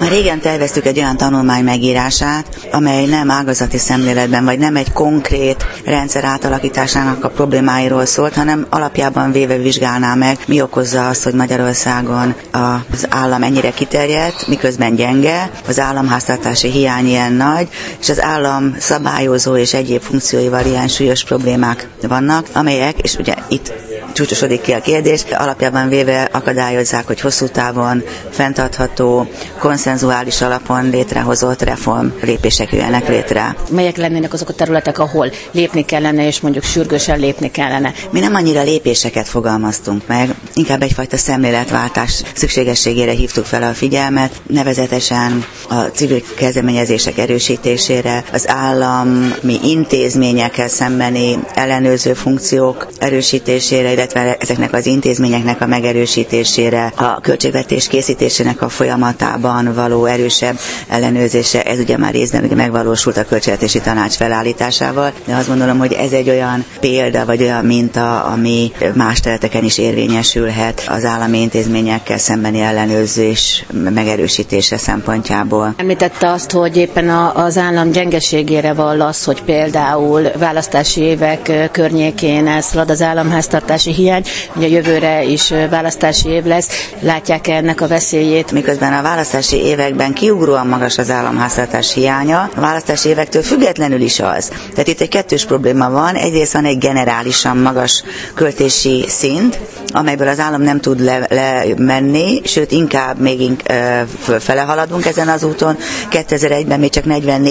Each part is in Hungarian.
Már régen terveztük egy olyan tanulmány megírását, amely nem ágazati szemléletben, vagy nem egy konkrét rendszer átalakításának a problémáiról szólt, hanem alapjában véve vizsgálná meg, mi okozza azt, hogy Magyarországon az állam ennyire kiterjedt, miközben gyenge, az államháztartási hiány ilyen nagy, és az állam szabályozó és egyéb funkcióival ilyen súlyos problémák vannak, amelyek, és ugye itt csúcsosodik ki a kérdés, alapjában véve akadályozzák, hogy hosszú távon fenntartható, konszenzuális alapon létrehozott reform lépések jöjjenek létre. Melyek lennének azok a területek, ahol lépni kellene, és mondjuk sürgősen lépni kellene? Mi nem annyira lépéseket fogalmaztunk meg, inkább egyfajta szemléletváltás szükségességére hívtuk fel a figyelmet, nevezetesen a civil kezdeményezések erősítésére, az állami intézményekkel szembeni ellenőrző funkciók erősítésére, illetve ezeknek az intézményeknek a megerősítésére, a költségvetés készítésének a folyamatában való erősebb ellenőrzése. Ez ugye már részben ugye megvalósult a Költségvetési Tanács felállításával, de azt gondolom, hogy ez egy olyan példa, vagy olyan minta, ami más területeken is érvényesülhet az állami intézményekkel szembeni ellenőrzés megerősítése szempontjából. Említette azt, hogy éppen az állam gyengeségére vall az, hogy például választási évek környékén elszalad az államháztartási hiány, ugye jövőre is választási év lesz. Látják ennek a veszélyét? Miközben a választási években kiugróan magas az államháztartás hiánya, a választási évektől függetlenül is az. Tehát itt egy kettős probléma van. Egyrészt van egy generálisan magas költési szint, amelyből az állam nem tud lemenni, sőt inkább még fölfele haladunk ezen az úton. 2001-ben még csak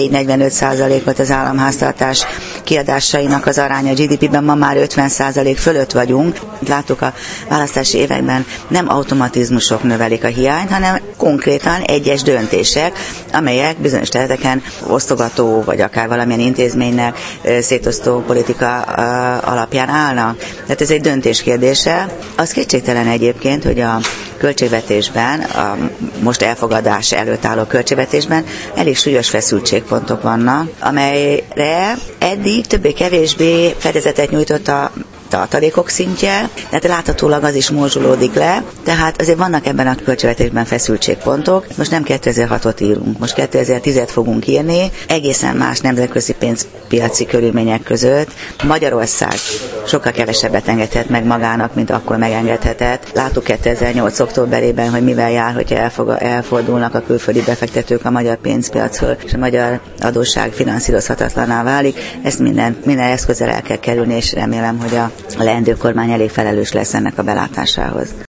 44-45% volt az államháztartás kiadásainak az aránya GDP-ben, ma már 50% fölött vagyunk. Láttuk a választási években nem automatizmusok növelik a hiányt, hanem konkrétan egyes döntések, amelyek bizonyos területeken osztogató, vagy akár valamilyen intézménynek szétosztó politika alapján állnak. Tehát ez egy döntés kérdése. Az kétségtelen egyébként, hogy a költségvetésben, a most elfogadás előtt álló költségvetésben elég súlyos feszültségpontok vannak, amelyre eddig többé-kevésbé fedezetet nyújtott a tartalékok szintje, tehát láthatólag az is morzsolódik le, tehát azért vannak ebben a költségvetésben feszültségpontok. Most nem 2006-ot írunk, most 2010-et fogunk írni, egészen más nemzetközi pénzpiaci körülmények között. Magyarország sokkal kevesebbet engedhet meg magának, mint akkor megengedhetett. Láttuk 2008. októberében, hogy mivel jár, hogyha elfordulnak a külföldi befektetők a magyar pénzpiacról, és a magyar adósság finanszírozhatatlaná válik. Ezt minden eszközzel el kell kerülni, és remélem, hogy a leendő kormány elég felelős lesz ennek a belátásához.